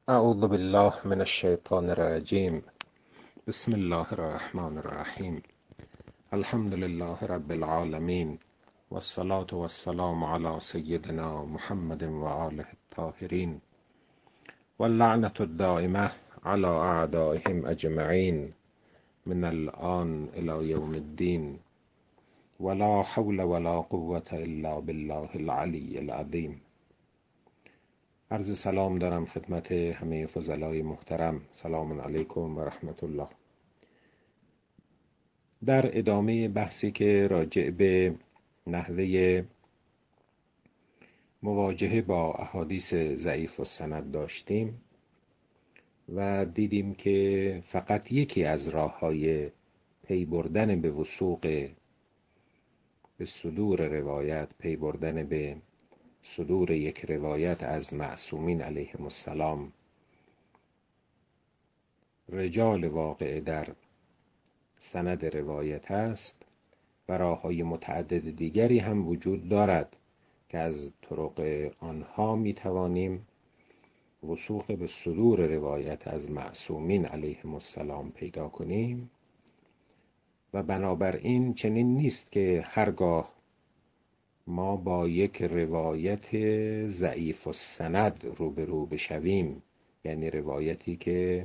اعوذ بالله من الشیطان الرجیم. بسم الله الرحمن الرحیم. الحمد لله رب العالمین والصلاة والسلام علی سیدنا محمد و آله الطاهرین واللعنة الدائمة علی اعدائهم اجمعین من الآن الی یوم الدین ولا حول ولا قوة الا بالله العلی العظیم. عرض سلام دارم خدمت همه فضلای محترم. سلام علیکم و رحمت الله. در ادامه بحثی که راجع به نحوه مواجهه با احادیث ضعیف السند داشتیم و دیدیم که فقط یکی از راه‌های پی بردن به وثوق به صدور روایت، پی بردن به صدور یک روایت از معصومین علیهم السلام، رجال واقع در سند روایت است و راه‌های متعدد دیگری هم وجود دارد که از طرق آنها میتوانیم وثوق به صدور روایت از معصومین علیهم السلام پیدا کنیم و بنابراین چنین نیست که هرگاه ما با یک روایت ضعیف السند روبرو بشویم، یعنی روایتی که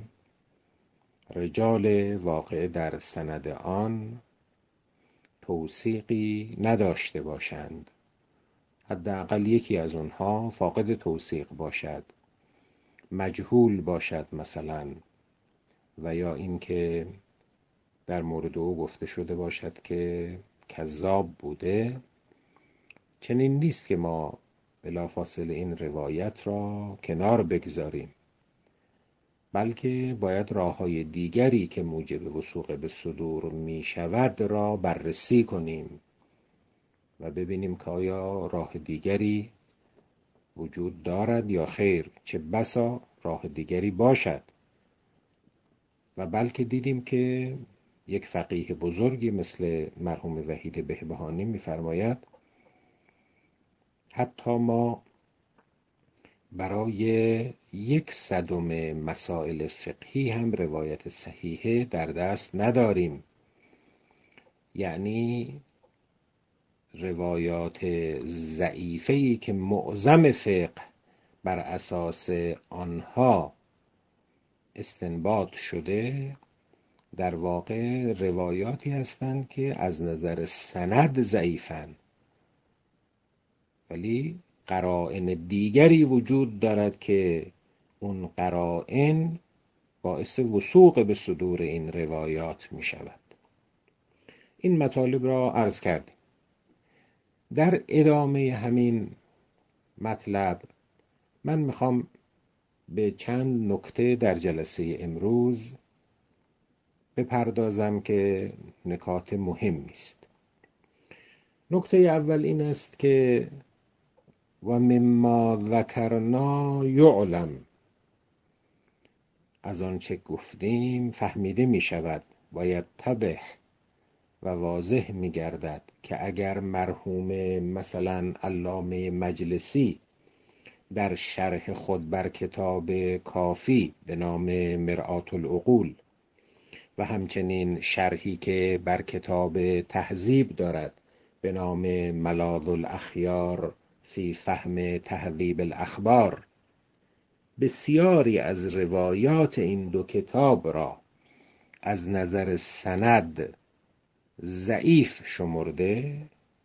رجال واقع در سند آن توثیقی نداشته باشند، حداقل یکی از اونها فاقد توثیق باشد، مجهول باشد مثلا، و یا اینکه در مورد او گفته شده باشد که کذاب بوده، چنین نیست که ما بلافاصله این روایت را کنار بگذاریم، بلکه باید راه‌های دیگری که موجب وثوق به صدور می شود را بررسی کنیم و ببینیم که آیا راه دیگری وجود دارد یا خیر. چه بسا راه دیگری باشد. و بلکه دیدیم که یک فقیه بزرگی مثل مرحوم وحید بهبهانی می‌فرماید حتی ما برای 1/100 مسائل فقهی هم روایت صحیحه در دست نداریم. یعنی روایات ضعیفه‌ای که معظم فقه بر اساس آنها استنباط شده در واقع روایاتی هستند که از نظر سند ضعیفند، ولی قرائن دیگری وجود دارد که اون قرائن باعث وثوق به صدور این روایات می شود. این مطالب را عرض کردیم. در ادامه همین مطلب من میخوام به چند نکته در جلسه امروز بپردازم که نکات مهمی است. نکته اول این است که و مما ذکرنا یعلم، از آنچه گفتیم فهمیده می شود، باید تبه و واضح می گردد که اگر مرحوم مثلا علامه مجلسی در شرح خود بر کتاب کافی به نام مرآت العقول و همچنین شرحی که بر کتاب تهذیب دارد به نام ملاذ الاخیار فی فهم تهذیب الاخبار، بسیاری از روایات این دو کتاب را از نظر سند ضعیف شمرده،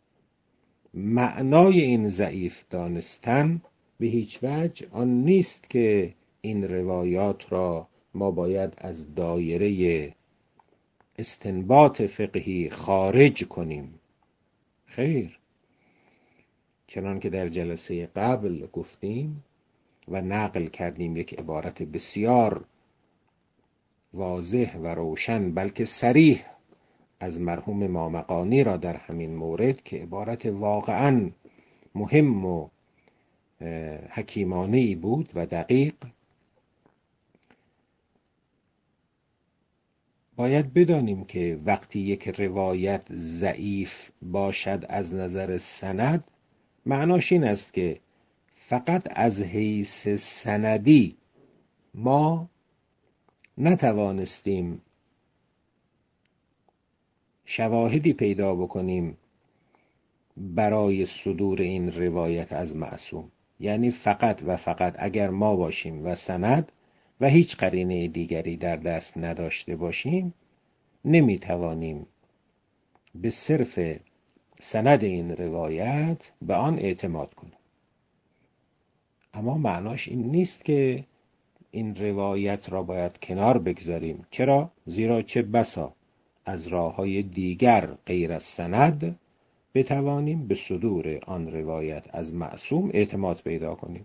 معنای این ضعیف دانستن به هیچ وجه آن نیست که این روایات را ما باید از دایره استنباط فقهی خارج کنیم. خیر، چنان که در جلسه قبل گفتیم و نقل کردیم یک عبارت بسیار واضح و روشن بلکه صریح از مرحوم مامقانی را در همین مورد که عبارت واقعاً مهم و حکیمانه‌ای بود و دقیق. باید بدانیم که وقتی یک روایت ضعیف باشد از نظر سند، معناش این است که فقط از حیث سندی ما نتوانستیم شواهدی پیدا بکنیم برای صدور این روایت از معصوم. یعنی فقط و فقط اگر ما باشیم و سند و هیچ قرینه دیگری در دست نداشته باشیم، نمیتوانیم به صرف سند این روایت به آن اعتماد کنیم. اما معناش این نیست که این روایت را باید کنار بگذاریم. چرا؟ زیرا چه بسا از راه‌های دیگر غیر از سند بتوانیم به صدور آن روایت از معصوم اعتماد پیدا کنیم.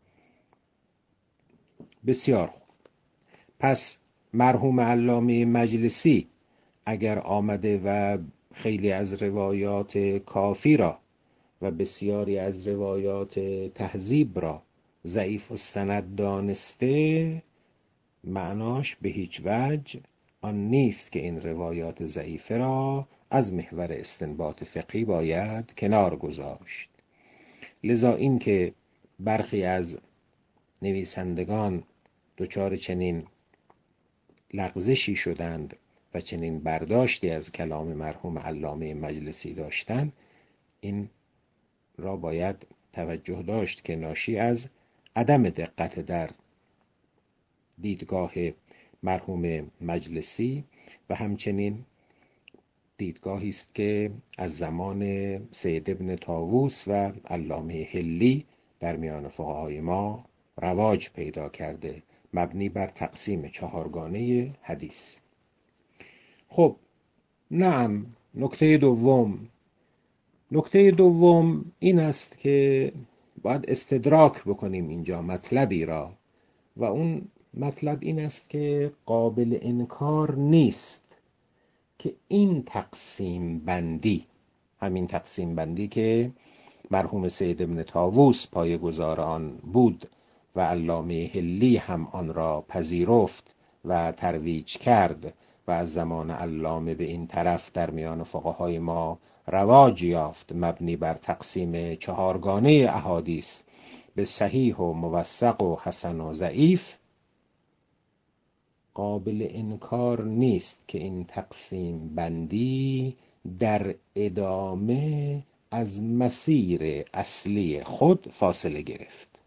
بسیار خوب. پس مرحوم علامه مجلسی اگر آمده و خیلی از روایات کافی را و بسیاری از روایات تهذیب را ضعیف السند دانسته، معناش به هیچ وجه آن نیست که این روایات ضعیفه را از محور استنباط فقهی باید کنار گذاشت. لذا این که برخی از نویسندگان دچار چنین لغزشی شدند و چنین برداشتی از کلام مرحوم علامه مجلسی داشتند، این را باید توجه داشت که ناشی از عدم دقت در دیدگاه مرحوم مجلسی و همچنین دیدگاهی است که از زمان سید ابن طاووس و علامه حلی در میان فقهای ما رواج پیدا کرده، مبنی بر تقسیم چهارگانه حدیث. خب نعم، نکته دوم این است که باید استدراک بکنیم اینجا مطلبی را، و اون مطلب این است که قابل انکار نیست که این تقسیم بندی، همین تقسیم بندی که مرحوم سید ابن طاووس پایه‌گذار آن بود و علامه حلی هم آن را پذیرفت و ترویج کرد و از زمان علامه به این طرف در میان فقهای ما رواج یافت، مبنی بر تقسیم چهارگانه احادیث به صحیح و موثق و حسن و ضعیف، قابل انکار نیست که این تقسیم بندی در ادامه از مسیر اصلی خود فاصله گرفت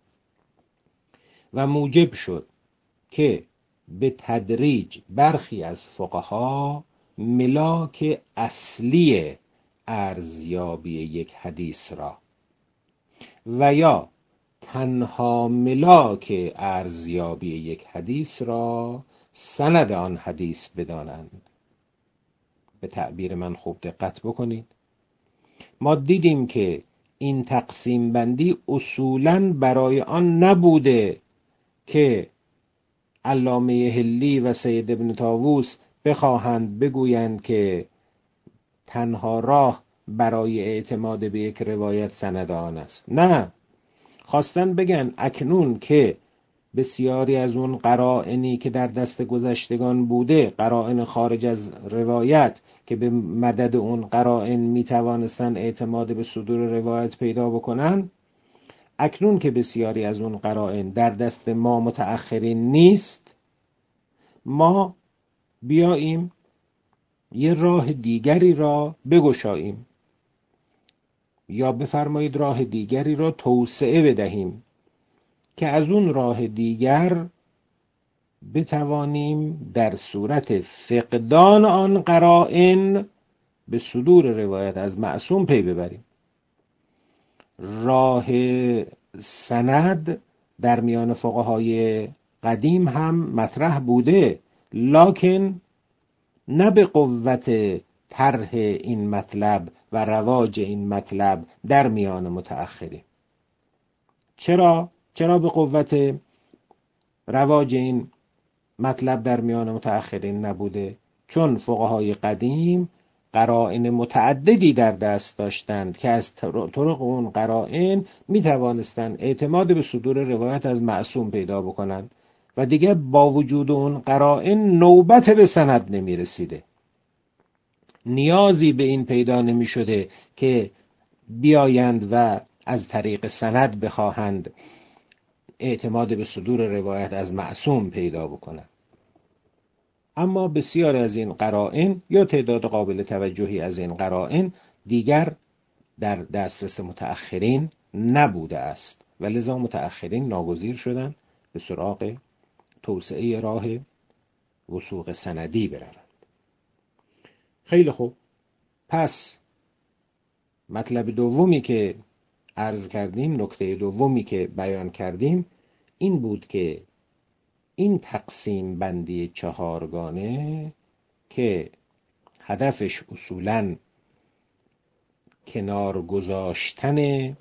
و موجب شد که به تدریج برخی از فقها ملاک اصلی ارزیابی یک حدیث را و یا تنها ملاک ارزیابی یک حدیث را سند آن حدیث بدانند. به تعبیر من خوب دقت بکنید. ما دیدیم که این تقسیم بندی اصولاً برای آن نبوده که علامه حلی و سید ابن طاووس بخواهند بگویند که تنها راه برای اعتماد به یک روایت سند آن است. نه، خواستن بگن اکنون که بسیاری از اون قرائنی که در دست گذشتگان بوده، قرائن خارج از روایت که به مدد اون قرائن میتوانستن اعتماد به صدور روایت پیدا بکنن، اکنون که بسیاری از اون قرائن در دست ما متأخرین نیست، ما بیاییم یه راه دیگری را بگشاییم، یا بفرمایید راه دیگری را توسعه بدهیم که از اون راه دیگر بتوانیم در صورت فقدان آن قرائن به صدور روایت از معصوم پی ببریم. راه سند در میان فقهای قدیم هم مطرح بوده، لکن نه به قوت طرح این مطلب و رواج این مطلب در میان متأخرین. چرا به قوت رواج این مطلب در میان متأخرین نبوده؟ چون فقهای قدیم قرائن متعددی در دست داشتند که از طرق اون قرائن می توانستند اعتماد به صدور روایت از معصوم پیدا بکنند و دیگه با وجود اون قرائن نوبت به سند نمی رسیده، نیازی به این پیدا نمی شده که بیایند و از طریق سند بخواهند اعتماد به صدور روایت از معصوم پیدا بکنن. اما بسیار از این قرائن یا تعداد قابل توجهی از این قرائن دیگر در دسترس متأخرین نبوده است و لذا متأخرین ناگزیر شدن به سراغ توسعه راه وثوق سندی بروند. خیلی خوب، پس مطلب دومی که عرض کردیم، نکته دومی که بیان کردیم این بود که این تقسیم بندی چهارگانه که هدفش اصولاً کنار گذاشتن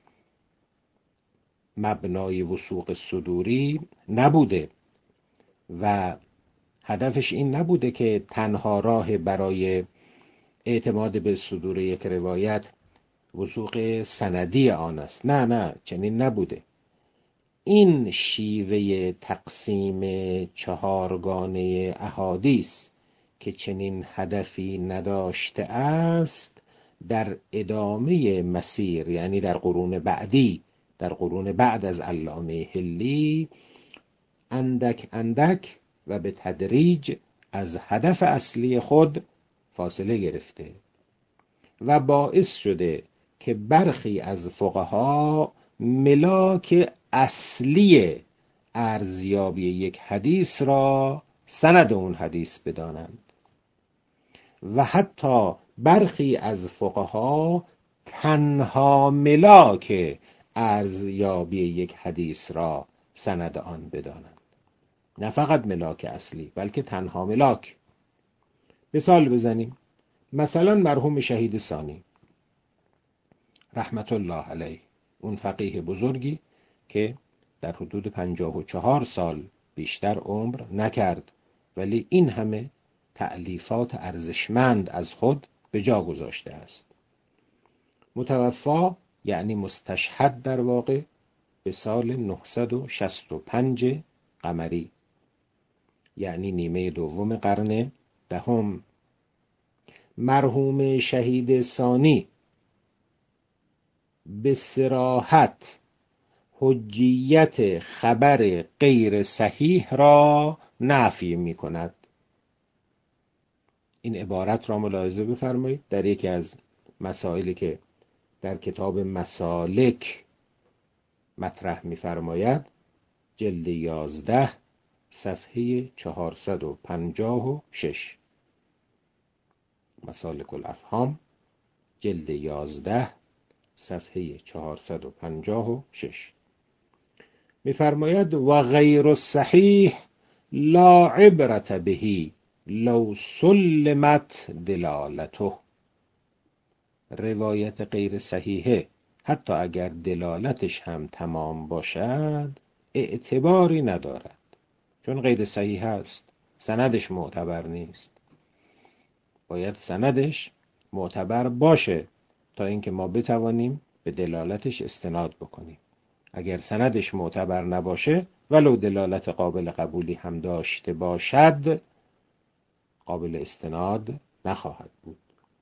مبنای وثوق صدوری نبوده و هدفش این نبوده که تنها راه برای اعتماد به صدور یک روایت وثوق سندی آن است. نه، چنین نبوده. این شیوه تقسیم چهارگانه احادیث که چنین هدفی نداشته است، در ادامه مسیر، یعنی در قرون بعدی، در قرون بعد از علامه حلی، اندک اندک و به تدریج از هدف اصلی خود فاصله گرفته و باعث شده که برخی از فقها ملاک اصلی ارزیابی یک حدیث را سند اون حدیث بدانند و حتی برخی از فقها تنها ملاک ارزیابی یک حدیث را سند آن بدانند. نه فقط ملاک اصلی بلکه تنها ملاک. مثال بزنیم. مثلا مرحوم شهید ثانی رحمت الله علیه، اون فقیه بزرگی که در حدود 54 سال بیشتر عمر نکرد ولی این همه تألیفات ارزشمند از خود به جا گذاشته است. متوفا یعنی مستشهد در واقع به سال 965 قمری، یعنی نیمه دوم قرن دهم. مرحوم شهید ثانی به صراحت حجیت خبر غیر صحیح را نفی می کند. این عبارت را ملاحظه بفرمایید در یکی از مسائلی که در کتاب مسالک مطرح می فرماید، جلد 11 صفحه 456. مسالک الافهام جلد 11 صفحه 456 می‌فرماید و غیر الصحیح لا عبرت بهی لو سلمت دلالته. روایت غیر صحیحه حتی اگر دلالتش هم تمام باشد اعتباری ندارد، چون غیر صحیح است، سندش معتبر نیست. باید سندش معتبر باشه تا اینکه ما بتوانیم به دلالتش استناد بکنیم. اگر سندش معتبر نباشه ولو دلالت قابل قبولی هم داشته باشد قابل استناد نخواهد بود.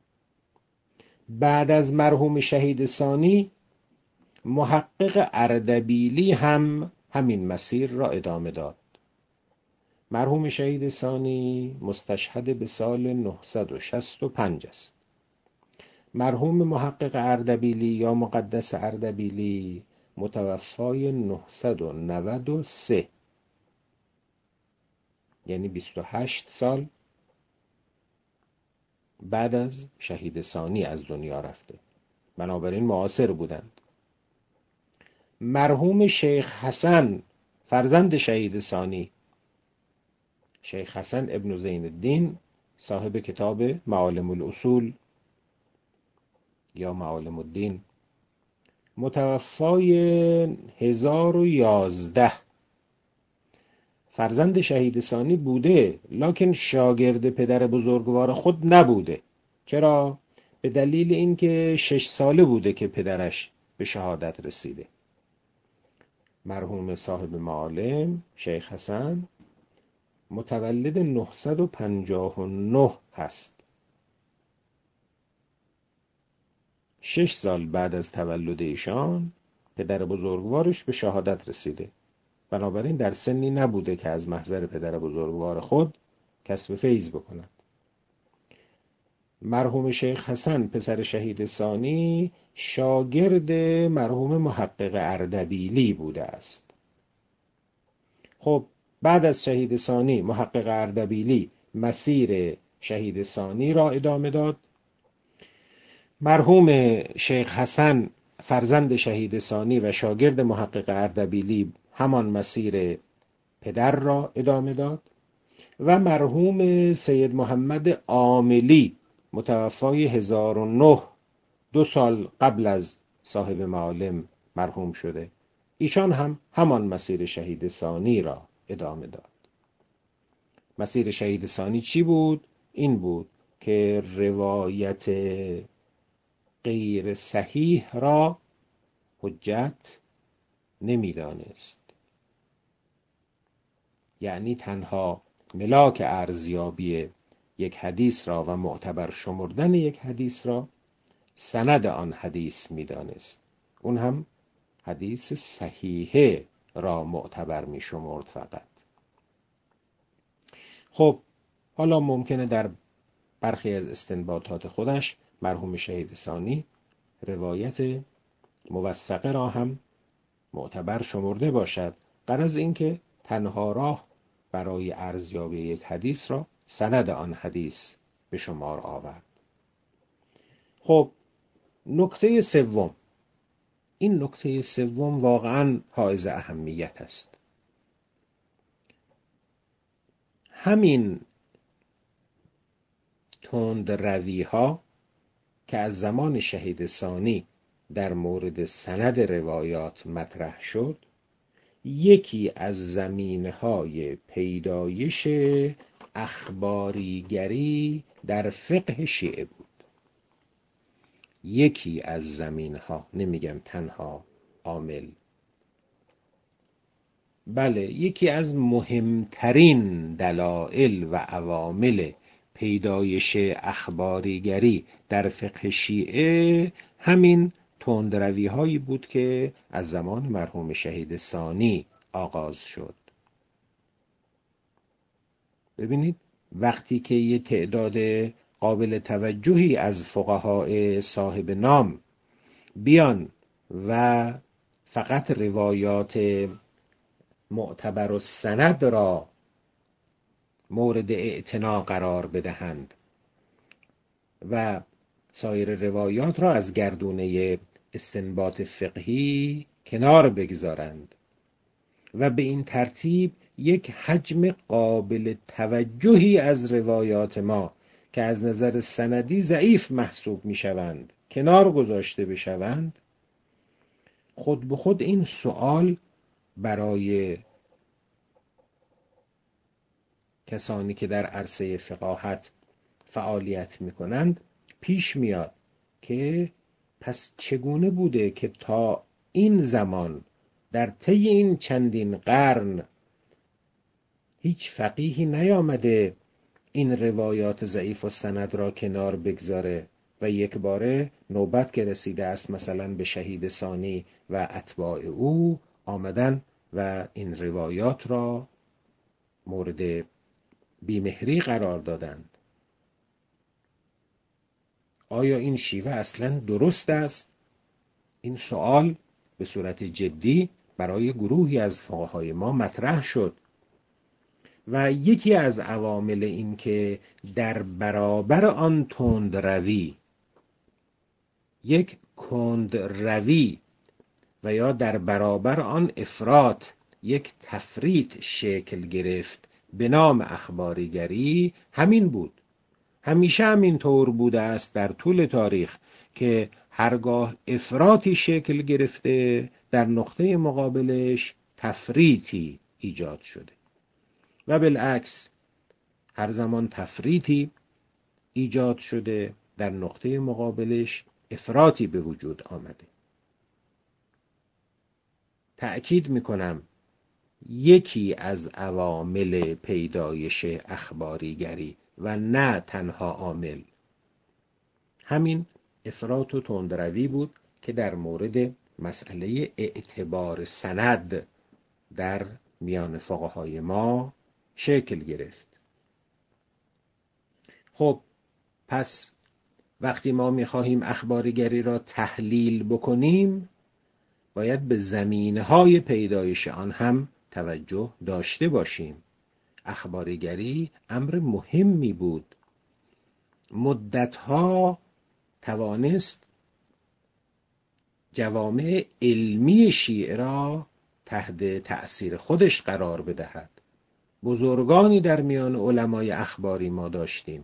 بعد از مرحوم شهید ثانی محقق اردبیلی هم همین مسیر را ادامه داد. مرحوم شهید ثانی مستشهد به سال 965 است. مرحوم محقق اردبیلی یا مقدس اردبیلی متوفای 993، یعنی 28 سال بعد از شهید ثانی از دنیا رفته، بنابراین معاصر بودند. مرحوم شیخ حسن فرزند شهید ثانی، شیخ حسن ابن زین الدین صاحب کتاب معالم الاصول یا معالم الدین، متوفای 1011، فرزند شهید ثانی بوده لکن شاگرد پدر بزرگوار خود نبوده. چرا؟ به دلیل اینکه 6 ساله بوده که پدرش به شهادت رسیده. مرحوم صاحب معالم شیخ حسن متولد 959 هست. 6 سال بعد از تولد ایشان پدر بزرگوارش به شهادت رسیده. بنابراین در سنی نبوده که از محضر پدر بزرگوار خود کسب فیض بکند. مرحوم شیخ حسن پسر شهید ثانی شاگرد مرحوم محقق اردبیلی بوده است. خب بعد از شهید ثانی محقق اردبیلی مسیر شهید ثانی را ادامه داد. مرحوم شیخ حسن فرزند شهید ثانی و شاگرد محقق اردبیلی همان مسیر پدر را ادامه داد و مرحوم سید محمد عاملی متوفای 1009 2 سال قبل از صاحب معالم مرحوم شده، ایشان هم همان مسیر شهید ثانی را ادامه داد. مسیر شهید ثانی چی بود؟ این بود که روایت غیر صحیح را حجت نمی‌دانست. یعنی تنها ملاک ارزیابی یک حدیث را و معتبر شمردن یک حدیث را سند آن حدیث می‌دانست. اون هم حدیث صحیحه را معتبر می‌شمرد فقط. خب حالا ممکنه در برخی از استنباطات خودش مرحوم شهید ثانی روایت موثقه را هم معتبر شمرده باشد، غرض این که تنها راه برای ارزیابی یک حدیث را سند آن حدیث به شمار آورد. خب نکته سوم، این نکته سوم واقعا حائز اهمیت است. همین تند روی ها که از زمان شهید ثانی در مورد سند روایات مطرح شد، یکی از زمینه‌های پیدایش اخباریگری در فقه شیعه بود. یکی از زمینه‌ها، نمیگم تنها عامل، بله یکی از مهمترین دلایل و عوامل پیدایش اخباریگری در فقه شیعه همین تندروی هایی بود که از زمان مرحوم شهید ثانی آغاز شد. ببینید وقتی که یه تعداد قابل توجهی از فقهای صاحب نام بیان و فقط روایات معتبر السند را مورد اعتنا قرار بدهند و سایر روایات را از گردونه استنباط فقهی کنار بگذارند و به این ترتیب یک حجم قابل توجهی از روایات ما که از نظر سندی ضعیف محسوب می شوند کنار گذاشته بشوند، خود به خود این سوال برای کسانی که در عرصه فقاهت فعالیت می کنند پیش میاد که پس چگونه بوده که تا این زمان در طی این چندین قرن هیچ فقیهی نیامده این روایات ضعیف و سند را کنار بگذاره و یک باره نوبت که رسیده است مثلا به شهید ثانی و اتباع او آمدن و این روایات را مورد بیمهری قرار دادند. آیا این شیوه اصلا درست است؟ این سوال به صورت جدی برای گروهی از فقهای ما مطرح شد و یکی از عوامل این که در برابر آن تندروی یک کندروی و یا در برابر آن افراط یک تفریط شکل گرفت به نام اخباریگری همین بود. همیشه همین طور بوده است در طول تاریخ که هرگاه افراطی شکل گرفته در نقطه مقابلش تفریطی ایجاد شده و بالعکس هر زمان تفریطی ایجاد شده در نقطه مقابلش افراطی به وجود آمده. تأکید میکنم یکی از عوامل پیدایش اخباریگری و نه تنها عامل همین افراط و تندروی بود که در مورد مسئله اعتبار سند در میان فقهای ما شکل گرفت. خب پس وقتی ما می‌خواهیم اخباریگری را تحلیل بکنیم، باید به زمینه‌های پیدایش آن هم توجه داشته باشیم. اخباریگری امر مهمی بود. مدتها توانست جوامع علمی شیعه را تحت تأثیر خودش قرار بدهد. بزرگانی در میان علمای اخباری ما داشتیم.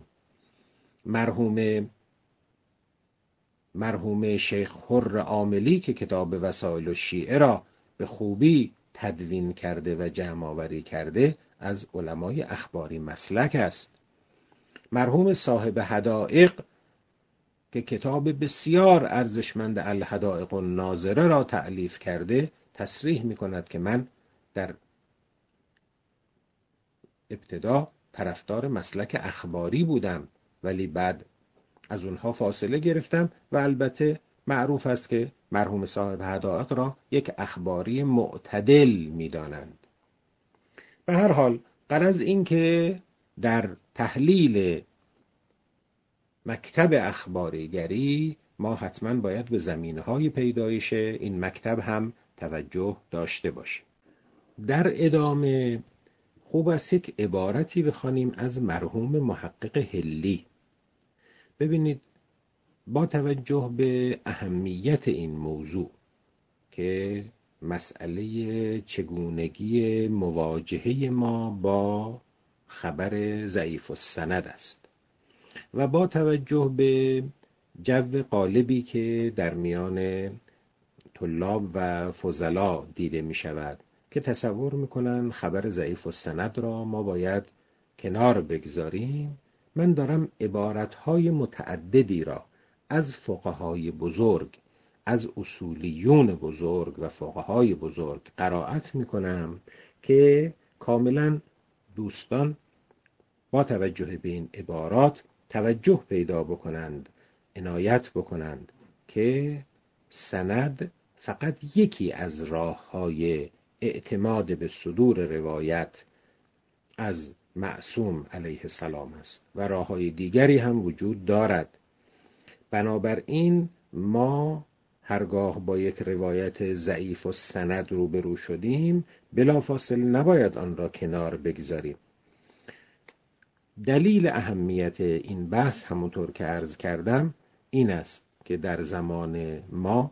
مرحوم شیخ حر عاملی که کتاب وسائل الشیعه را به خوبی تدوین کرده و جمع آوری کرده، از علمای اخباری مسلک است. مرحوم صاحب حدائق که کتاب بسیار ارزشمند الحدائق الناظره را تألیف کرده، تصریح می کند که من در ابتدا طرفدار مسلک اخباری بودم، ولی بعد از اونها فاصله گرفتم و البته معروف است که مرحوم صاحب حدائق را یک اخباری معتدل می دانند. به هر حال غرض این که در تحلیل مکتب اخباریگری ما حتما باید به زمینه‌های پیدایش این مکتب هم توجه داشته باشیم. در ادامه خوب است یک عبارتی بخوانیم از مرحوم محقق حلی. ببینید، با توجه به اهمیت این موضوع که مسئله چگونگی مواجهه ما با خبر ضعیف السند است و با توجه به جو غالبی که در میان طلاب و فضلا دیده می شود که تصور میکنن خبر ضعیف السند را ما باید کنار بگذاریم، من دارم عبارتهای متعددی را از فقهای بزرگ، از اصولیون بزرگ و فقهای بزرگ قرائت میکنم که کاملا دوستان با توجه به این عبارات توجه پیدا بکنند، عنایت بکنند که سند فقط یکی از راه‌های اعتماد به صدور روایت از معصوم علیه السلام است و راه‌های دیگری هم وجود دارد. بنابراین ما هرگاه با یک روایت ضعیف و سند روبرو شدیم بلافاصله نباید آن را کنار بگذاریم. دلیل اهمیت این بحث همونطور که عرض کردم این است که در زمان ما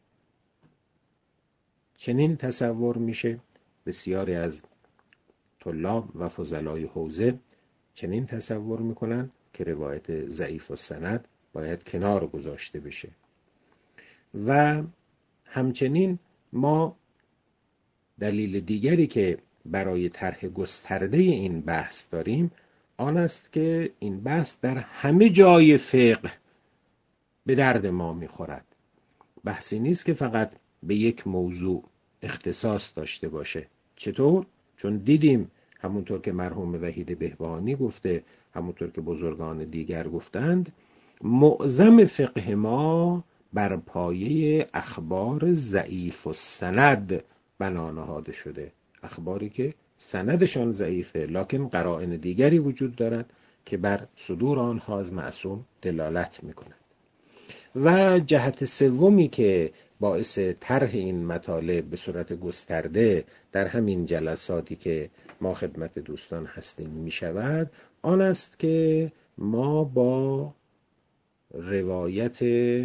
چنین تصور میشه، بسیاری از طلاب و فضلای حوزه چنین تصور میکنن که روایت ضعیف و سند باید کنار گذاشته بشه و همچنین ما دلیل دیگری که برای طرح گسترده این بحث داریم آن است که این بحث در همه جای فقه به درد ما میخورد. بحثی نیست که فقط به یک موضوع اختصاص داشته باشه. چطور؟ چون دیدیم همونطور که مرحوم وحید بهبهانی گفته، همونطور که بزرگان دیگر گفتند، معظم فقه ما بر پایه اخبار ضعیف و سند بنا نهاده شده، اخباری که سندشان ضعیفه لکن قرائن دیگری وجود دارد که بر صدور آنها از معصوم دلالت میکند. و جهت سومی که باعث طرح این مطالب به صورت گسترده در همین جلساتی که ما خدمت دوستان هستیم می شود آن است که ما با روایت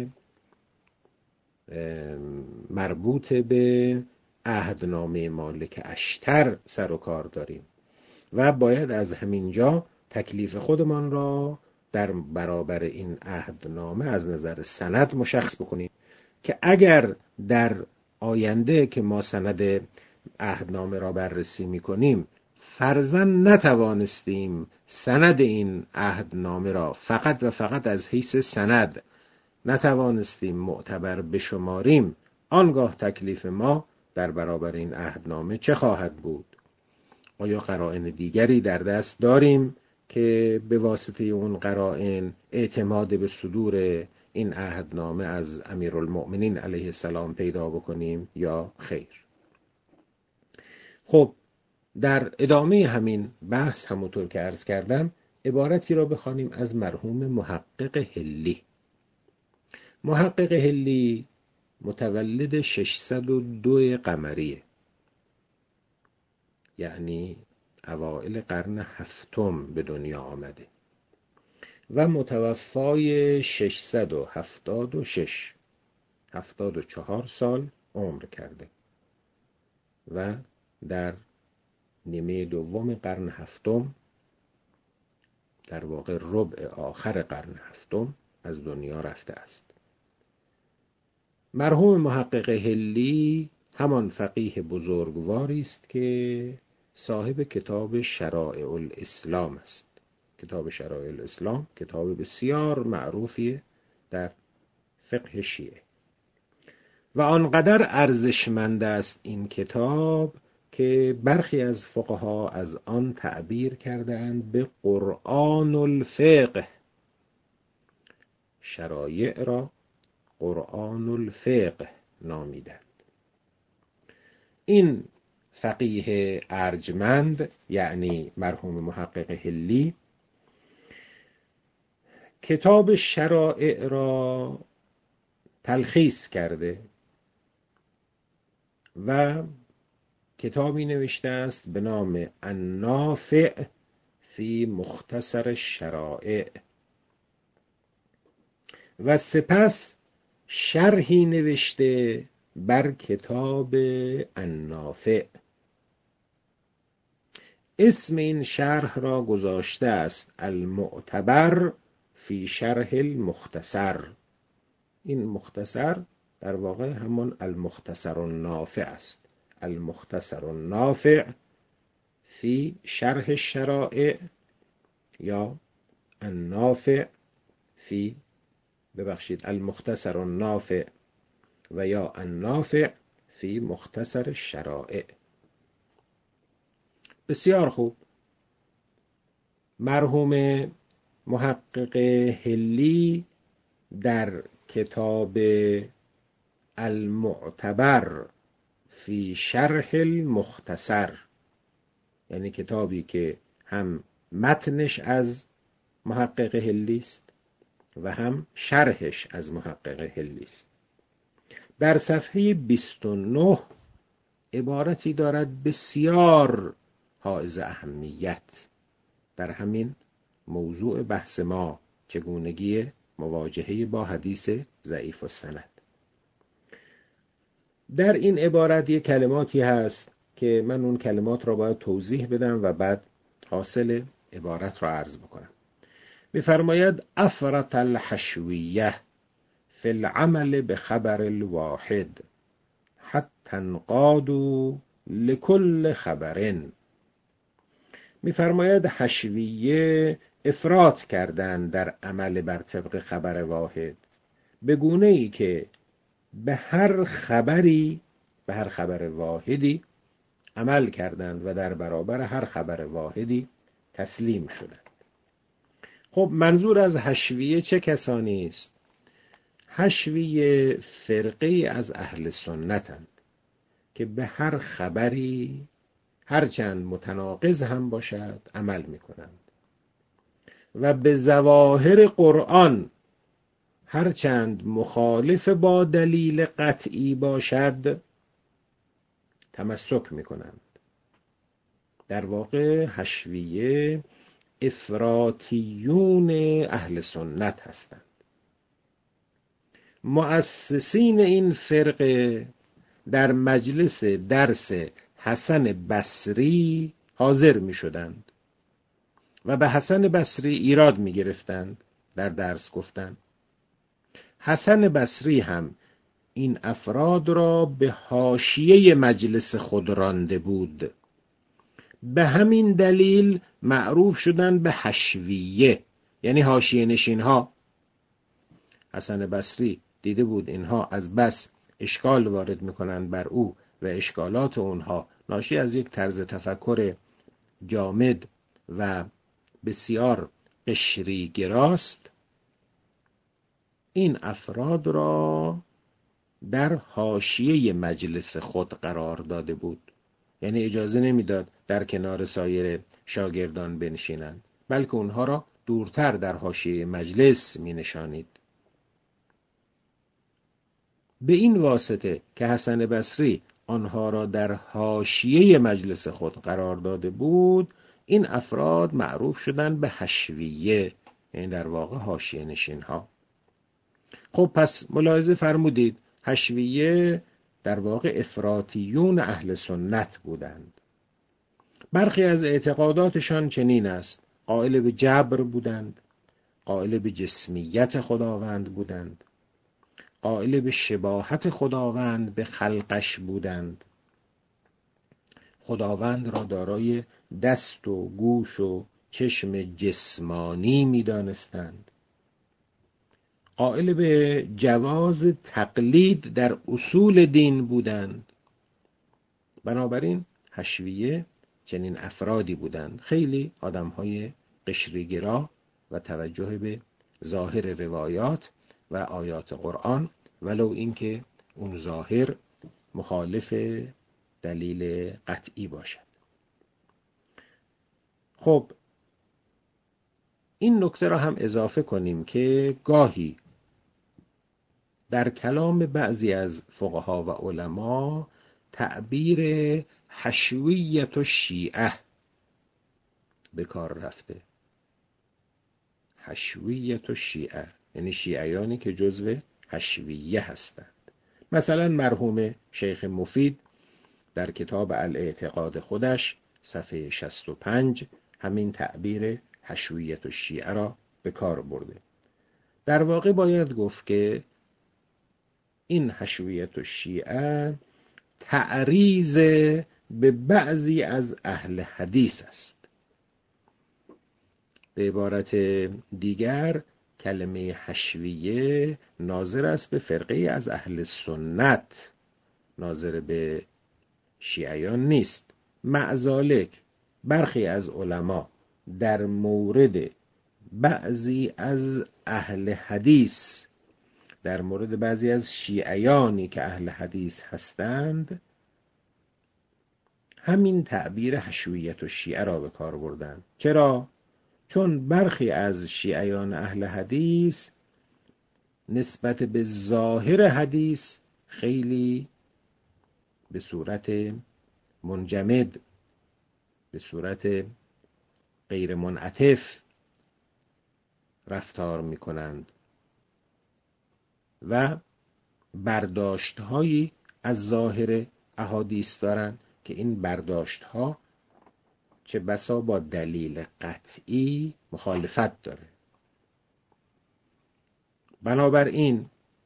مربوط به عهدنامه مالک اشتر سر و کار داریم و باید از همینجا تکلیف خودمان را در برابر این عهدنامه از نظر سند مشخص بکنیم که اگر در آینده که ما سند عهدنامه را بررسی می‌کنیم فرضاً نتوانستیم سند این عهدنامه را فقط و فقط از حیث سند نتوانستیم معتبر بشماریم، آنگاه تکلیف ما در برابر این عهدنامه چه خواهد بود؟ آیا قرائن دیگری در دست داریم که به واسطه اون قرائن اعتماد به صدور این عهدنامه از امیرالمؤمنین علیه السلام پیدا بکنیم یا خیر؟ خب در ادامه همین بحث همونطور که عرض کردم عبارتی را بخوانیم از مرحوم محقق حلی. محقق حلی متولد 602 قمریه، یعنی اوائل قرن هفتم به دنیا آمده و متوفای 676، 74 سال عمر کرده و در نیمه دوم قرن هفتم، در واقع ربع آخر قرن هفتم از دنیا رفته است. مرحوم محقق حلی همان فقیه بزرگواری است که صاحب کتاب شرائع الاسلام است. کتاب شرائع الاسلام کتاب بسیار معروفیه در فقه شیعه و آنقدر ارزشمند است این کتاب که برخی از فقها از آن تعبیر کردند به قرآن الفقه. شرایع را قرآن الفقه نامیدند. این فقیه ارجمند یعنی مرحوم محقق حلی کتاب شرائع را تلخیص کرده و کتابی نوشته است به نام النافع فی مختصر الشرائع و سپس شرحی نوشته بر کتاب النافع. اسم این شرح را گذاشته است المعتبر فی شرح المختصر. این مختصر در واقع همون المختصر النافع است. المختصر النافع فی شرح الشرائع یا النافع فی المختصر النافع و یا النافع فی مختصر الشرائع. بسیار خوب. مرحوم محقق حلی در کتاب المعتبر فی شرح المختصر، یعنی کتابی که هم متنش از محقق حلی است و هم شرحش از محقق حلی است، در صفحه 29 عبارتی دارد بسیار حائز اهمیت در همین موضوع بحث ما، چگونگی مواجهه با حدیث ضعیف السند. در این عبارت یک کلماتی هست که من اون کلمات را باید توضیح بدم و بعد حاصل عبارت را عرض بکنم. می‌فرماید افرط الحشویه فی العمل بخبر الواحد حتی انقادوا لكل خبر. می‌فرماید حشویه افراط کردن در عمل بر طبق خبر واحد به گونه‌ای که به هر خبر واحدی عمل کردند و در برابر هر خبر واحدی تسلیم شدند. خب منظور از حشویه چه کسانی است؟ حشویه فرقه از اهل سنتند که به هر خبری هرچند متناقض هم باشد عمل می‌کنند و به ظواهر قرآن هرچند مخالف با دلیل قطعی باشد تمسک می‌کنند. در واقع حشویه افراطیون اهل سنت هستند. مؤسسین این فرقه در مجلس درس حسن بصری حاضر می شدند و به حسن بصری ایراد می گرفتند در درس گفتن. حسن بصری هم این افراد را به حاشیه مجلس خود رانده بود. به همین دلیل معروف شدند به حشویه، یعنی حاشیه نشین ها. حسن بصری دیده بود اینها از بس اشکال وارد میکنند بر او و اشکالات اونها ناشی از یک طرز تفکر جامد و بسیار قشری گراست. این افراد را در حاشیه مجلس خود قرار داده بود یعنی اجازه نمیداد در کنار سایر شاگردان بنشینند، بلکه اونها را دورتر در حاشیه مجلس می نشانید. به این واسطه که حسن بصری آنها را در حاشیه مجلس خود قرار داده بود، این افراد معروف شدند به حشویه، یعنی در واقع حاشیه نشین ها. خب پس ملاحظه فرمودید حشویه در واقع افراطیون اهل سنت بودند. برخی از اعتقاداتشان چنین است: قائل به جبر بودند، قائل به جسمیت خداوند بودند، قائل به شباهت خداوند به خلقش بودند، خداوند را دارای دست و گوش و چشم جسمانی می دانستند، قائل به جواز تقلید در اصول دین بودند. بنابراین حشویه چنین افرادی بودند، خیلی آدم‌های قشریگرا و توجه به ظاهر روایات و آیات قرآن، ولو اینکه اون ظاهر مخالف دلیل قطعی باشد. خب این نکته را هم اضافه کنیم که گاهی در کلام بعضی از فقها و علما تعبیر حشویت و شیعه به کار رفته. حشویت و شیعه یعنی شیعیانی که جزو حشویه هستند. مثلا مرحوم شیخ مفید در کتاب الاعتقاد خودش صفحه 65 همین تعبیر حشویت و شیعه را به کار برده. در واقع باید گفت که این حشویت و شیعه تعریض به بعضی از اهل حدیث است. به عبارت دیگر کلمه حشویه ناظر است به فرقه از اهل سنت، ناظر به شیعیان نیست. معذالک برخی از علما در مورد بعضی از اهل حدیث، در مورد بعضی از شیعیانی که اهل حدیث هستند، همین تعبیر حشویت و شیعه را به کار بردند. چرا؟ چون برخی از شیعیان اهل حدیث نسبت به ظاهر حدیث خیلی به صورت منجمد، به صورت غیر منعطف رفتار می کنند و برداشت‌هایی از ظاهر احادیث دارند که این برداشت‌ها چه بسا با دلیل قطعی مخالفت داره. بنابراین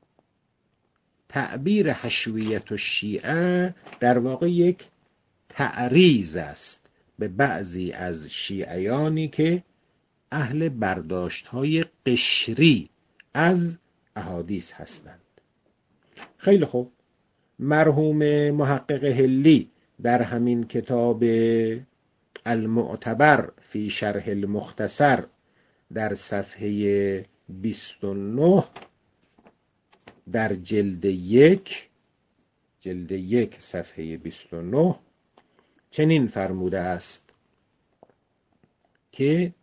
تعبیر حشویت و شیعه در واقع یک تعریض است به بعضی از شیعیانی که اهل برداشت‌های قشری از احادیث هستند. خیلی خوب، مرحوم محقق حلی در همین کتاب المعتبر فی شرح المختصر در صفحه 29 در جلد یک صفحه 29 چنین فرموده است که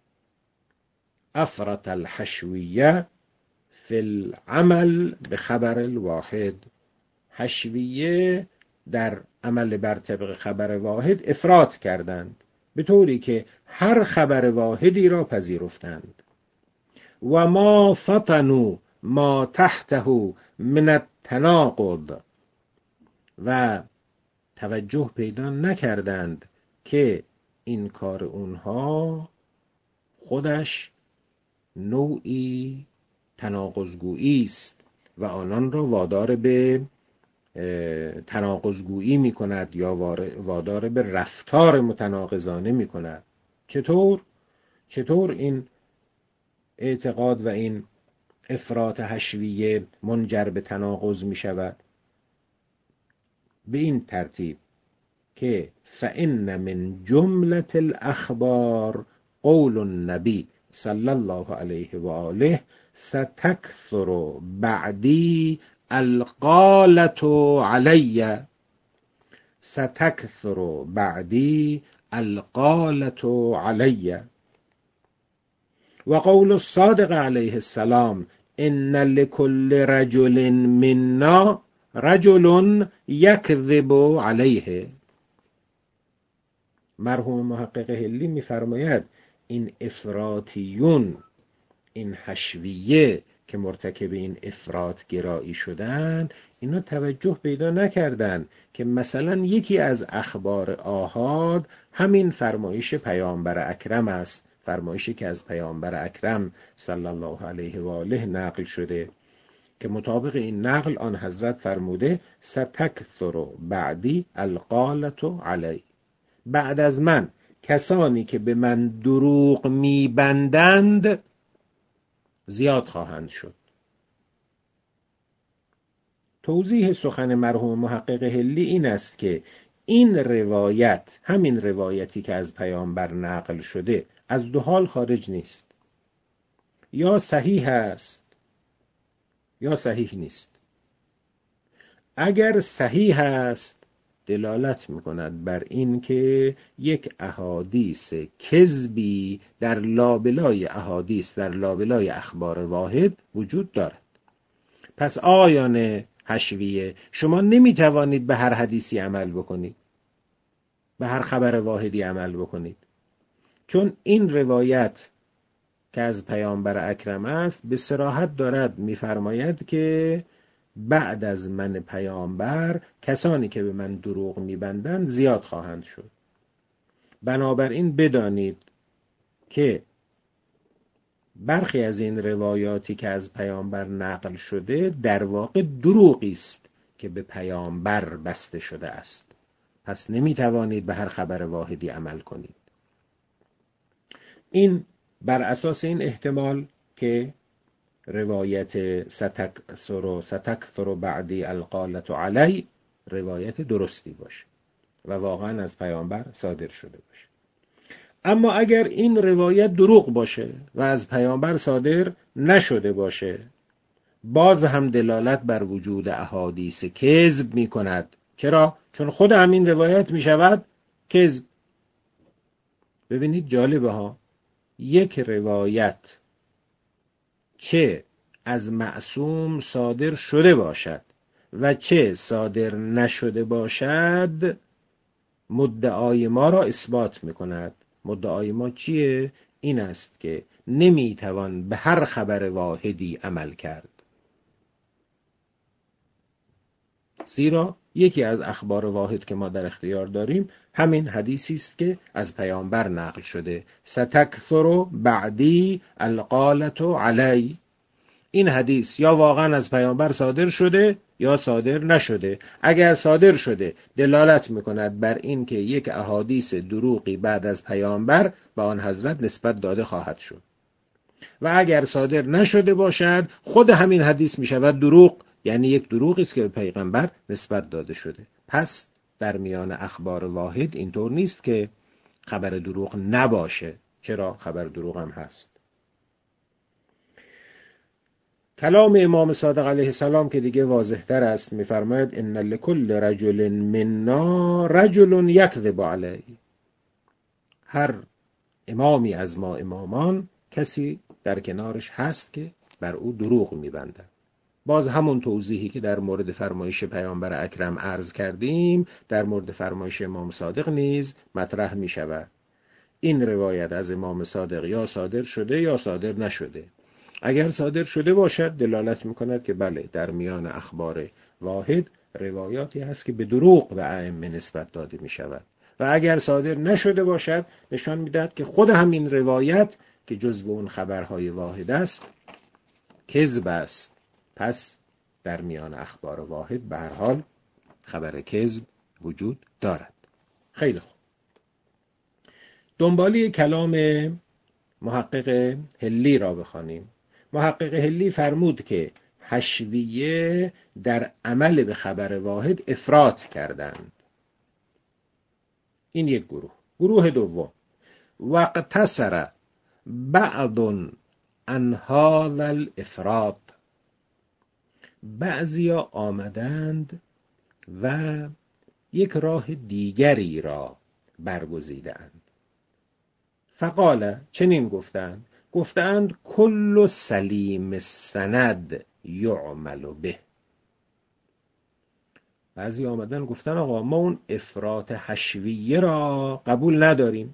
افرط الحشویه فی العمل به خبر الواحد. حشویه در عمل بر طبق خبر واحد افراط کردند، به طوری که هر خبر واحدی را پذیرفتند. و ما فطنوا ما تحته من التناقض، و توجه پیدا نکردند که این کار اونها خودش نوعی تناقض‌گویی است و آنان را وادار به تناقض‌گویی می کند یا وادار به رفتار متناقضانه می کند. چطور این اعتقاد و این افراط حشویه منجر به تناقض می شود؟ به این ترتیب که فإن من جملة الأخبار قول النبی صلی الله علیه و آله ستکثر بعدی القالة علی. ستکثر بعدی القالة علی. و قول الصادق علیه السلام ان لكل رجل منا رجل یکذب علیه. مرحوم محقق حلی می‌فرماید این افراطیون، این حشویه که مرتکب این افراط گرایی شدن، اینا توجه پیدا نکردن که مثلا یکی از اخبار آحاد همین فرمایش پیامبر اکرم است، فرمایشی که از پیامبر اکرم صلی الله علیه و آله نقل شده که مطابق این نقل آن حضرت فرموده ستکثر بعدی القالة علی. بعد از من کسانی که به من دروغ میبندند زیاد خواهند شد. توضیح سخن مرحوم محقق حلی این است که این روایت، همین روایتی که از پیامبر نقل شده، از دو حال خارج نیست. یا صحیح است یا صحیح نیست. اگر صحیح است دلالت می‌کند بر این که یک احادیث کذبی در لابلای احادیث، در لابلای اخبار واحد وجود دارد. پس آیان حشویه، شما نمی‌توانید به هر حدیثی عمل بکنید، به هر خبر واحدی عمل بکنید، چون این روایت که از پیامبر اکرم است به صراحت دارد می‌فرماید که بعد از من پیامبر کسانی که به من دروغ میبندند زیاد خواهند شد. بنابراین بدانید که برخی از این روایاتی که از پیامبر نقل شده در واقع دروغی است که به پیامبر بسته شده است. پس نمیتوانید به هر خبر واحدی عمل کنید. این بر اساس این احتمال که روایت ستکثر بعدی القالة علی روایت درستی باشه و واقعا از پیامبر صادر شده باشه. اما اگر این روایت دروغ باشه و از پیامبر صادر نشده باشه، باز هم دلالت بر وجود احادیث کذب می کند. چرا؟ چون خود همین روایت می شود کذب. ببینید جالبه ها، یک روایت چه از معصوم صادر شده باشد و چه صادر نشده باشد مدعای ما را اثبات می‌کند. مدعای ما چیه؟ این است که نمی‌توان به هر خبر واحدی عمل کرد، زیرا یکی از اخبار واحد که ما در اختیار داریم همین حدیثی است که از پیامبر نقل شده ستکثر بعدی القالة علی. این حدیث یا واقعا از پیامبر صادر شده یا صادر نشده. اگر صادر شده دلالت میکند بر این که یک احادیث دروغی بعد از پیامبر به آن حضرت نسبت داده خواهد شد، و اگر صادر نشده باشد خود همین حدیث میشود دروغ، یعنی یک دروغی است که به پیغمبر نسبت داده شده. پس در میان اخبار واحد اینطور نیست که خبر دروغ نباشه. چرا؟ خبر دروغ هم هست. کلام امام صادق علیه السلام که دیگه واضح تر است، می‌فرماید ان لكل رجل منا رجل یکذب علی. هر امامی از ما امامان کسی در کنارش هست که بر او دروغ می‌بنده. باز همون توضیحی که در مورد فرمایش پیامبر اکرم عرض کردیم در مورد فرمایش امام صادق نیز مطرح می‌شود. این روایت از امام صادق یا صادر شده یا صادر نشده. اگر صادر شده باشد دلالت می‌کند که بله، در میان اخبار واحد روایاتی هست که به دروغ به ائمه نسبت داده می‌شود، و اگر صادر نشده باشد نشان می‌دهد که خود همین روایت که جزو اون خبرهای واحد است کذب است. پس در میان اخبار واحد به هر حال خبر کذب وجود دارد. خیلی خوب. دنبالی کلام محقق حلی را بخوانیم. محقق حلی فرمود که حشویه در عمل به خبر واحد افراط کردند. این یک گروه. گروه دوم واقتصر بعض عن هذا الافراط. بعضیا آمدند و یک راه دیگری را برگزیدند. فقال، چنین گفتند کل سلیم السند یعمل به. بعضی آمدن گفتن آقا ما اون افراط حشویه را قبول نداریم،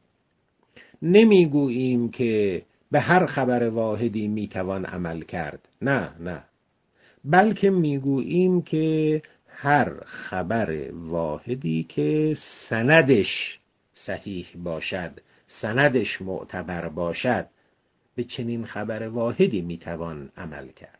نمیگوییم که به هر خبر واحدی میتوان عمل کرد، نه، بلکه میگوییم که هر خبر واحدی که سندش صحیح باشد، سندش معتبر باشد، به چنین خبر واحدی میتوان عمل کرد.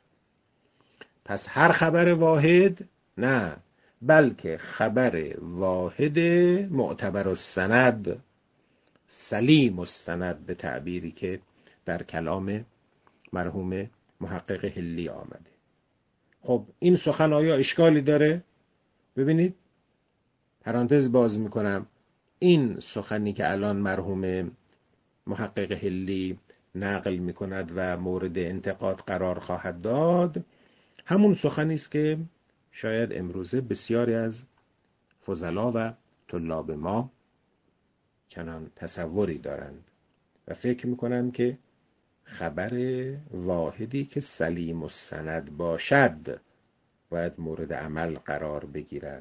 پس هر خبر واحد نه، بلکه خبر واحد معتبر السند، سلیم السند، به تعبیری که در کلام مرحوم محقق حلی آمده. خب این سخن آیا اشکالی داره؟ ببینید، پرانتز باز میکنم، این سخنی که الان مرحوم محقق حلی نقل میکند و مورد انتقاد قرار خواهد داد، همون سخنی است که شاید امروزه بسیاری از فضلا و طلاب ما چنان تصوری دارند و فکر میکنند که خبر واحدی که سلیم السند باشد باید مورد عمل قرار بگیرد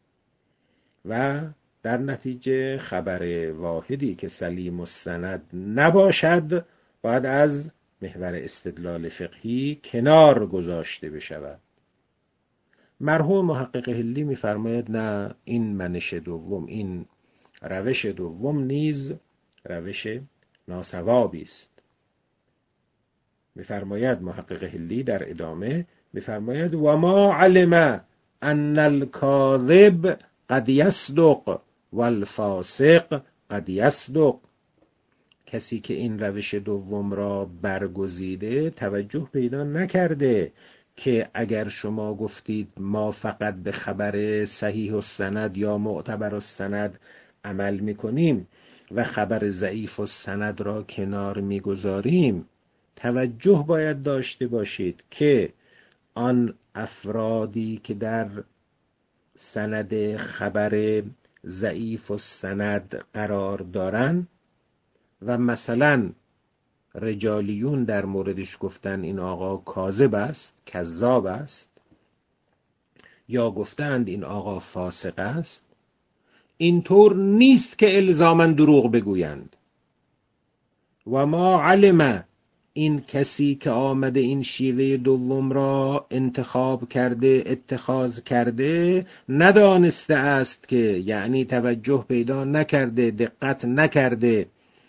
و در نتیجه خبر واحدی که سلیم السند نباشد باید از محور استدلال فقهی کنار گذاشته بشود. مرحوم محقق حلی می‌فرماید نه، این منش دوم، این روش دوم نیز روش ناصوابی است. می‌فرماید محقق حلی در ادامه، می‌فرماید و ما علم ان الکاذب قد یصدق والفاسق قد یصدق. کسی که این روش دوم را برگزیده توجه پیدا نکرده که اگر شما گفتید ما فقط به خبر صحیح السند یا معتبر السند عمل میکنیم و خبر ضعیف السند را کنار میگذاریم، توجه باید داشته باشید که آن افرادی که در سند خبر ضعیف السند قرار دارن و مثلا رجالیون در موردش گفتن این آقا کاذب است، کذاب است، یا گفتند این آقا فاسق است، اینطور نیست که الزاماً دروغ بگویند. و ما علم، این کسی که آمده این شیوه دوم را انتخاب کرده، اتخاذ کرده، ندانسته است که، یعنی توجه پیدا نکرده، دقت نکرده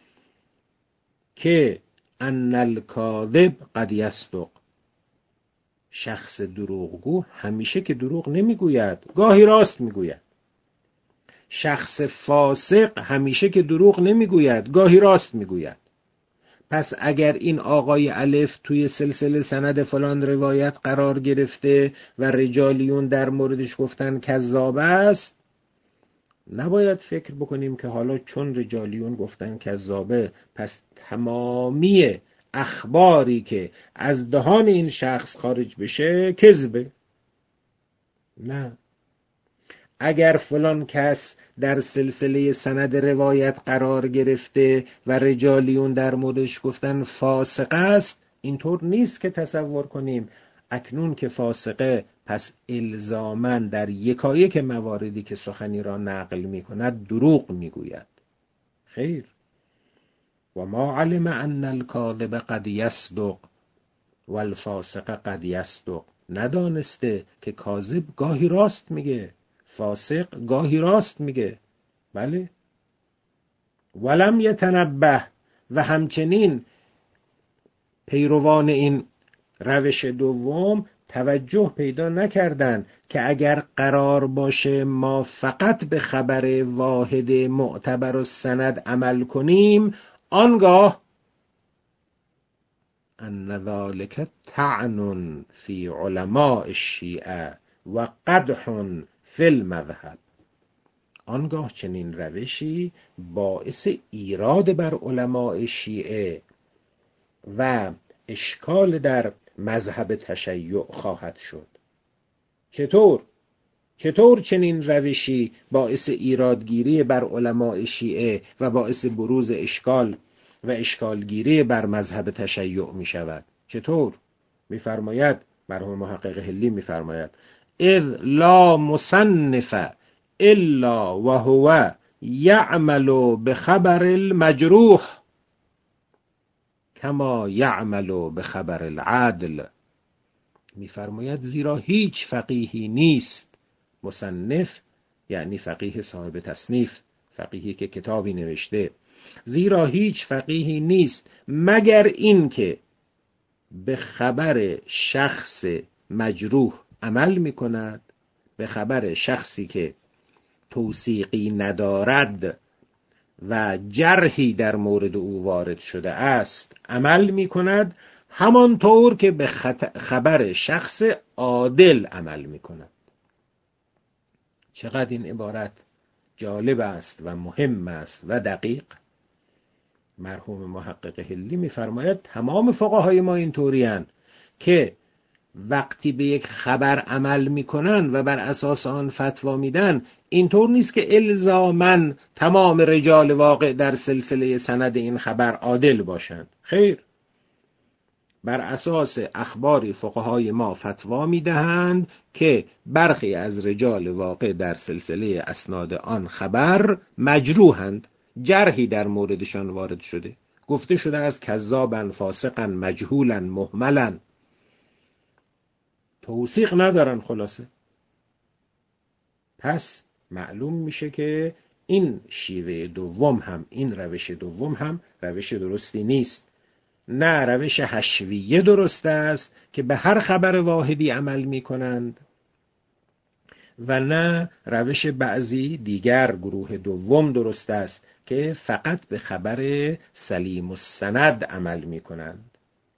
که ان الکاذب قد یصدق، شخص دروغگو همیشه که دروغ نمیگوید، گاهی راست میگوید. شخص فاسق همیشه که دروغ نمیگوید، گاهی راست میگوید. پس اگر این آقای الف توی سلسله سند فلان روایت قرار گرفته و رجالیون در موردش گفتن کذاب است، نباید فکر بکنیم که حالا چون رجالیون گفتن کذابه پس تمامی اخباری که از دهان این شخص خارج بشه کذبه. نه، اگر فلان کس در سلسله سند روایت قرار گرفته و رجالیون در موردش گفتن فاسق است، اینطور نیست که تصور کنیم اکنون که فاسقه پس الزاماً در یکایک مواردی که سخنی را نقل می کند دروغ می گوید. خیر. و ما علم ان الکاذب قد یصدق والفاسق قد یصدق، ندانسته که کاذب گاهی راست میگه، فاسق گاهی راست میگه. بله. ولم یتنبه، و همچنین پیروان این روش دوم توجه پیدا نکردند که اگر قرار باشه ما فقط به خبر واحد معتبر السند عمل کنیم، آنگاه ان ذلك طعن فی علماء الشیعه و قدح فی المذهب، آنگاه چنین روشی باعث ایراد بر علماء شیعه و اشکال در مذهب تشیع خواهد شد. چطور؟ چطور چنین روشی باعث ایرادگیری بر علماء شیعه و باعث بروز اشکال و اشکالگیری بر مذهب تشیع می شود؟ چطور؟ می‌فرماید مرحوم محقق حلی می‌فرماید اذ لا مصنف الا وهو یعمل بخبر المجروح کما یعمل بخبر العدل. می‌فرماید زیرا هیچ فقیهی نیست، مصنف یعنی فقیه صاحب تصنیف، فقیهی که کتابی نوشته، زیرا هیچ فقیهی نیست مگر این که به خبر شخص مجروح عمل می کند، به خبر شخصی که توثیقی ندارد و جرحی در مورد او وارد شده است عمل می کند، همانطور که به خبر شخص عادل عمل می کند. چقدر این عبارت جالب است و مهم است و دقیق. مرحوم محقق حلی می‌فرماید تمام فقهای ما اینطورین که وقتی به یک خبر عمل میکنن و بر اساس آن فتوا میدن، اینطور نیست که الزاماً تمام رجال واقع در سلسله سند این خبر عادل باشند. خیر، بر اساس اخباری فقهای ما فتوا میدهند که برخی از رجال واقع در سلسله اسناد آن خبر مجروحند، جرحی در موردشان وارد شده، گفته شده از کذابن، فاسقن، مجهولن، مهملن، توثیق ندارن. خلاصه پس معلوم میشه که این شیوه دوم هم، این روش دوم هم روش درستی نیست. نه روش حشویه درست است که به هر خبر واحدی عمل میکنند و نه روش بعضی دیگر گروه دوم درست است که فقط به خبر سلیم السند عمل میکنند.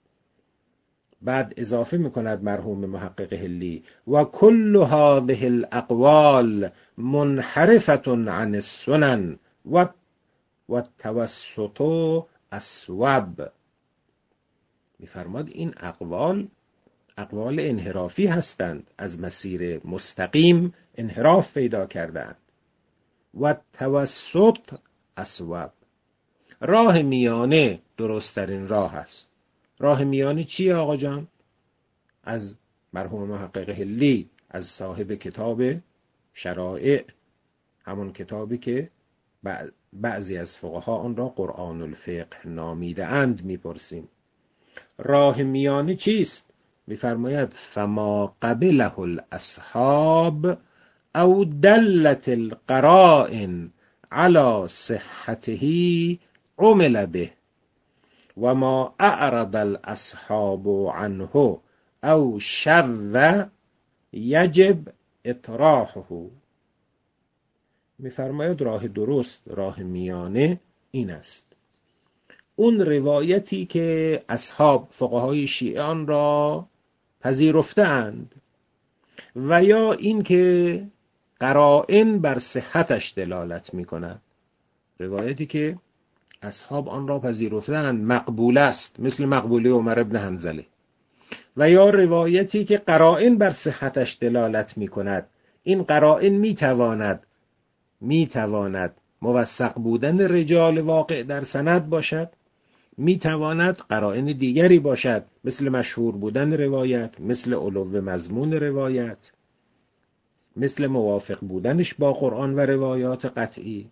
بعد اضافه میکند مرحوم محقق حلی و کل هذه الاقوال منحرفة عن السنن و التوسط اصوب. میفرماد این اقوال انحرافی هستند، از مسیر مستقیم انحراف پیدا کردند. و توسط اصوب، راه میانه درست‌ترین راه است. راه میانه چیه آقا جان؟ از مرحوم محقق حلی، از صاحب کتاب شرائع، همون کتابی که بعضی از فقها آن را قرآن الفقه نامیده اند میپرسیم. راه میانه چیست؟ میفرماید فما قبله الاصحاب او دلت القرائن على صحته عمل به و ما اعرض الاصحاب عنه او شذ یجب اطراحه. میفرماید راه درست، راه میانه این است: اون روایتی که اصحاب فقهای شیعه آن را پذیرفتند و یا این که قرائن بر صحتش دلالت می‌کند. روایتی که اصحاب آن را پذیرفتند مقبول است، مثل مقبوله عمر ابن حنظله، و یا روایتی که قرائن بر صحتش دلالت می‌کند. این قرائن میتواند موثق بودن رجال واقع در سند باشد، میتواند قرائن دیگری باشد، مثل مشهور بودن روایت، مثل علو مضمون روایت، مثل موافق بودنش با قرآن و روایات قطعی.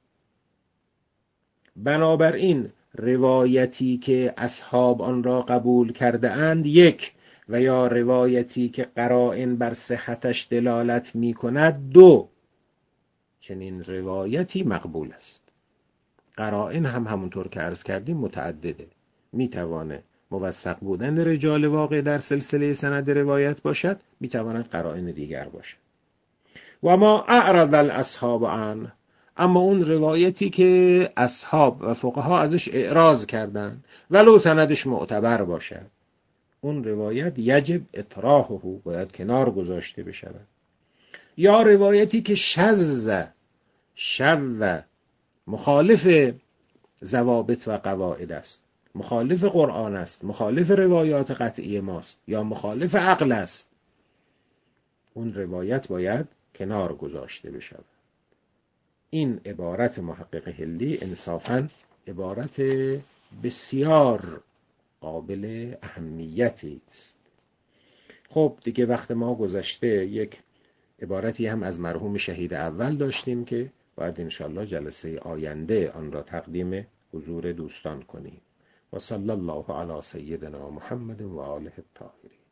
بنابراین روایتی که اصحاب آن را قبول کرده اند یک، و یا روایتی که قرائن بر صحتش دلالت می کند دو، چنین روایتی مقبول است. قرائن هم همونطور که عرض کردیم متعدده، میتوانه موثق بودن رجال واقع در سلسله سند روایت باشد، میتواند قرائن دیگر باشد. و ما اعرض الاصحاب عنه، اما اون روایتی که اصحاب و فقها ازش اعراض کردن ولو سندش معتبر باشد، اون روایت یجب اطراحه، باید کنار گذاشته بشود. یا روایتی که شذ مخالف ضوابط و قواعد است، مخالف قرآن است، مخالف روایات قطعی ماست، یا مخالف عقل است، اون روایت باید کنار گذاشته بشود. این عبارت محقق هلی انصافاً عبارت بسیار قابل اهمیتی است. خب دیگه وقت ما گذشته. یک عبارتی هم از مرحوم شهید اول داشتیم که باید انشالله جلسه آینده آن را تقدیم حضور دوستان کنیم. و صلی الله علی سیدنا محمد و آله الطاهرین.